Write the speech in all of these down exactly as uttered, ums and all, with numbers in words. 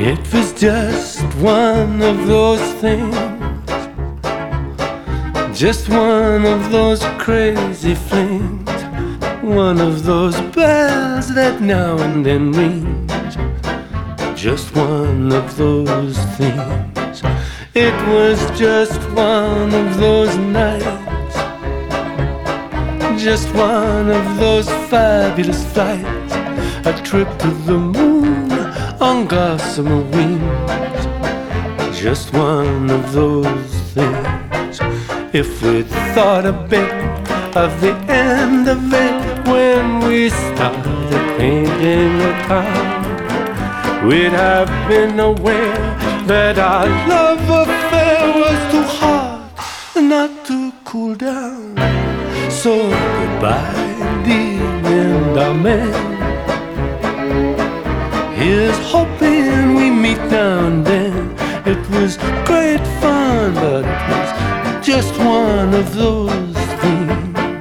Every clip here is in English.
It was just one of those things, just one of those crazy flings, one of those bells that now and then rings, just one of those things. It was just one of those nights, just one of those fabulous flights, a trip to the moon on gossamer wings, just one of those things. If we'd thought a bit of the end of it when we started painting the town, we'd have been aware that our love affair was too hot not to cool down. So goodbye, dear, and amen. Here's hoping we meet now and then. It was great fun, but it was just one of those things.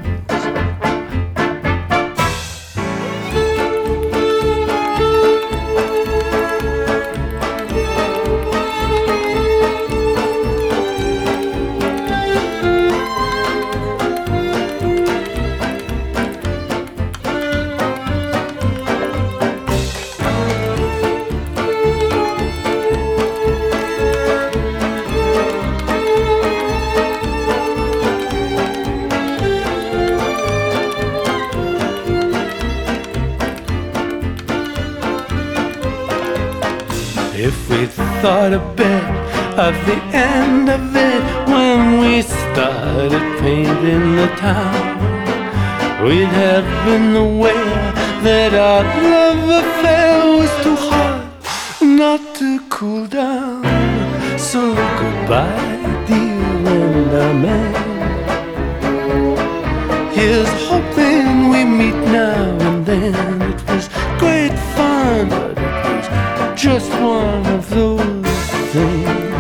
If we thought a bit of the end of it when we started painting the town, we'd have been aware that our love affair was too hot not to cool down. So goodbye, dear, and amen. Here's hoping we meet now and then. It was great fun, but it was just one of those things.